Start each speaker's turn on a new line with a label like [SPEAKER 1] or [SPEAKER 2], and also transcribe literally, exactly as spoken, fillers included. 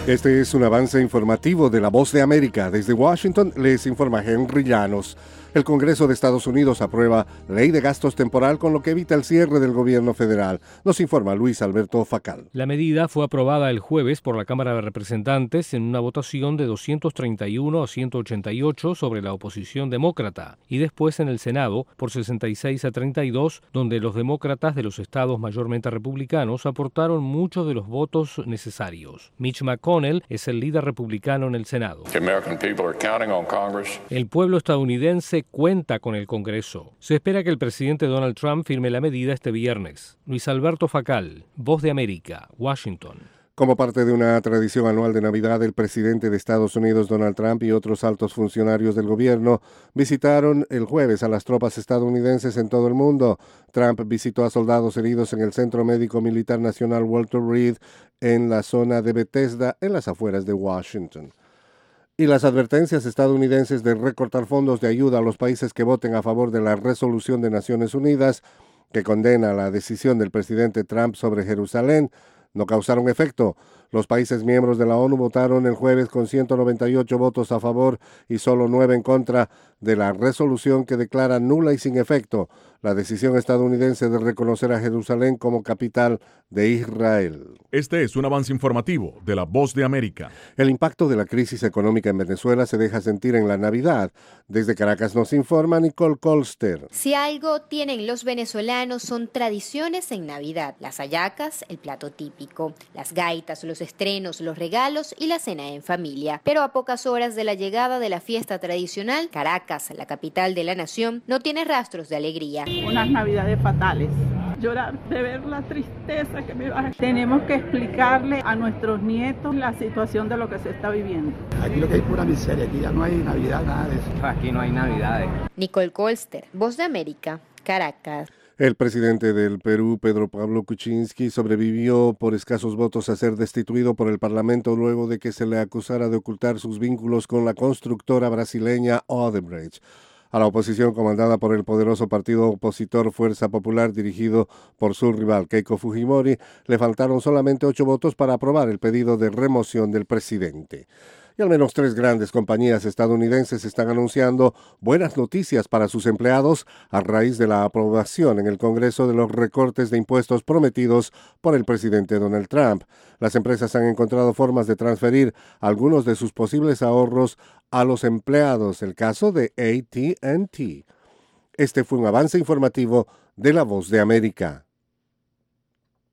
[SPEAKER 1] Este es un avance informativo de La Voz de América. Desde Washington les informa Henry Llanos. El Congreso de Estados Unidos aprueba ley de gastos temporal con lo que evita el cierre del gobierno federal. Nos informa Luis Alberto Facal.
[SPEAKER 2] La medida fue aprobada el jueves por la Cámara de Representantes en una votación de doscientos treinta y uno a ciento ochenta y ocho sobre la oposición demócrata y después en el Senado por sesenta y seis a treinta y dos, donde los demócratas de los estados mayormente republicanos aportaron muchos de los votos necesarios. Mitch McConnell es el líder republicano en el Senado. El pueblo estadounidense cuenta con el Congreso. Se espera que el presidente Donald Trump firme la medida este viernes. Luis Alberto Facal, Voz de América, Washington.
[SPEAKER 1] Como parte de una tradición anual de Navidad, el presidente de Estados Unidos, Donald Trump, y otros altos funcionarios del gobierno visitaron el jueves a las tropas estadounidenses en todo el mundo. Trump visitó a soldados heridos en el Centro Médico Militar Nacional Walter Reed en la zona de Bethesda, en las afueras de Washington. Y las advertencias estadounidenses de recortar fondos de ayuda a los países que voten a favor de la resolución de Naciones Unidas que condena la decisión del presidente Trump sobre Jerusalén no causaron efecto. Los países miembros de la ONU votaron el jueves con ciento noventa y ocho votos a favor y solo nueve en contra de la resolución que declara nula y sin efecto la decisión estadounidense de reconocer a Jerusalén como capital de Israel.
[SPEAKER 3] Este es un avance informativo de La Voz de América.
[SPEAKER 1] El impacto de la crisis económica en Venezuela se deja sentir en la Navidad. Desde Caracas nos informa Nicole Colster.
[SPEAKER 4] Si algo tienen los venezolanos son tradiciones en Navidad. Las hallacas, el plato típico, las gaitas, los estrenos, los regalos y la cena en familia. Pero a pocas horas de la llegada de la fiesta tradicional, Caracas, la capital de la nación, no tiene rastros de alegría.
[SPEAKER 5] Unas navidades fatales. Llorar de ver la tristeza que me va. Tenemos que explicarle a nuestros nietos la situación de lo que se está viviendo.
[SPEAKER 6] Aquí lo que hay es pura miseria, aquí ya no hay Navidad, nada de eso.
[SPEAKER 7] Aquí no hay Navidades.
[SPEAKER 4] Nicole Colster, Voz de América, Caracas.
[SPEAKER 1] El presidente del Perú, Pedro Pablo Kuczynski, sobrevivió por escasos votos a ser destituido por el Parlamento luego de que se le acusara de ocultar sus vínculos con la constructora brasileña Odebrecht. A la oposición comandada por el poderoso partido opositor Fuerza Popular dirigido por su rival Keiko Fujimori, le faltaron solamente ocho votos para aprobar el pedido de remoción del presidente. Y al menos tres grandes compañías estadounidenses están anunciando buenas noticias para sus empleados a raíz de la aprobación en el Congreso de los recortes de impuestos prometidos por el presidente Donald Trump. Las empresas han encontrado formas de transferir algunos de sus posibles ahorros a los empleados, el caso de A T and T. Este fue un avance informativo de La Voz de América.